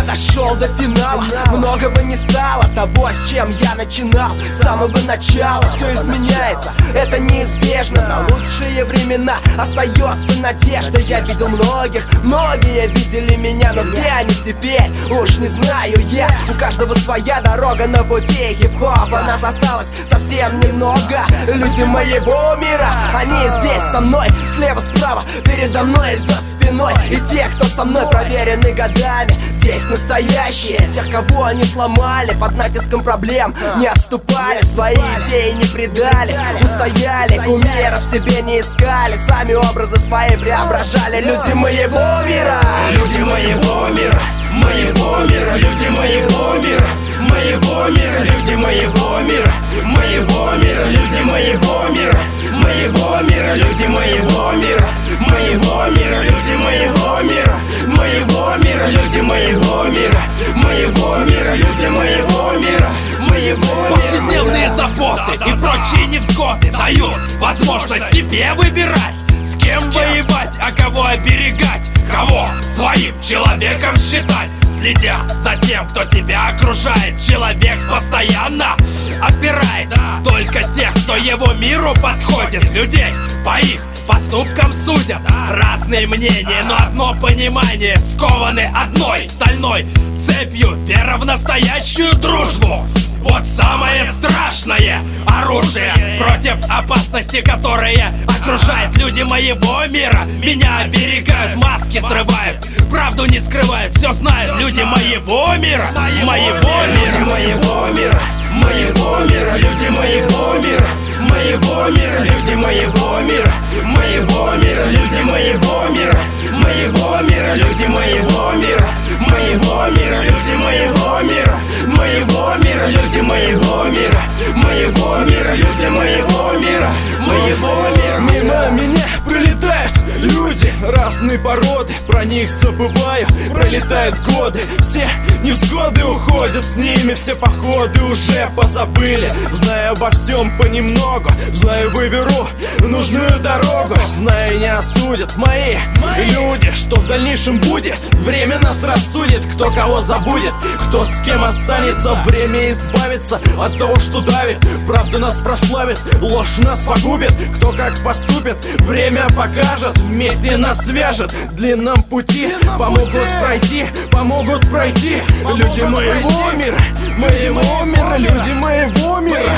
дошел до финала. Многого не стало того, с чем я начинал. С самого начала все изменяется, это неизбежно. На лучшие времена остается надежда. Я видел многих, многие видели меня, но где они теперь? Уж не знаю я. У каждого своя дорога на пути хип-хопа. Нас осталось совсем немного. Люди моего мира, они здесь со мной, слева, справа, передо мной и за спиной. И те, кто со мной проверены годами, здесь настоящие. Тех, кого они сломали под натиском проблем, не отступали, свои идеи не предали, устояли, кумиров в себе не искали, сами образы свои преображали. Люди моего мира, люди моего мира, моего мира, люди моего мира, моего мира, люди моего мира, моего мира, люди моего мира, моего мира, люди моего мира, моего мира, люди моего мира, моего мира, люди моего мира, моего мира, люди моего мира, моего мира. Повседневные заботы и прочие невзгоды дают возможность тебе выбирать, с кем воевать, а кого оберегать, кого своим человеком считать. Следя за тем, кто тебя окружает, человек постоянно отбирает только тех, кто его миру подходит. Людей по их поступкам судят разные мнения, но одно понимание: скованы одной стальной цепью, вера в настоящую дружбу. Вот самое страшное оружие против опасности, которые окружают. Люди моего мира меня оберегают, маски срывают, правду не скрывают, все знают. Люди моего мира, моего мира, моего мира, моего мира, люди моего мира, моего мира, люди моего мира, моего мира, люди моего мира, моего мира, люди моего мира, моего мира, люди моего мира, моего мира, люди моего мира, моего мира, люди моего мира, моего мира. Мимо меня пролетают люди разной породы, про них забываю, пролетают годы. Все невзгоды уходят с ними, все походы уже позабыли. Знаю обо всем понемногу, знаю, выберу нужную дорогу. Знаю, не осудят мои люди, что в дальнейшем будет. Время нас рассудит, кто кого забудет, кто с кем останется. Время избавится от того, что давит. Правда нас прославит, ложь нас погубит. Кто как поступит, время покажет. Вместе нас свяжет, в длинном пути помогут пройти, помогут пройти. Люди моего мира, моего мира, люди моего мира,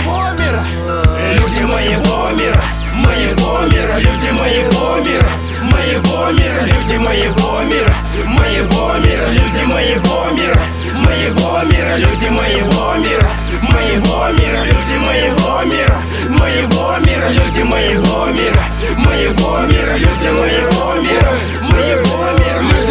люди моего мира, моего мира, люди моего мира, моего мира, люди моего мира, моего мира, люди моего мира, моего мира, люди моего мира, моего мира, люди моего мира, моего мира, люди моего мира, моего мира, люди моего мира, моего мира.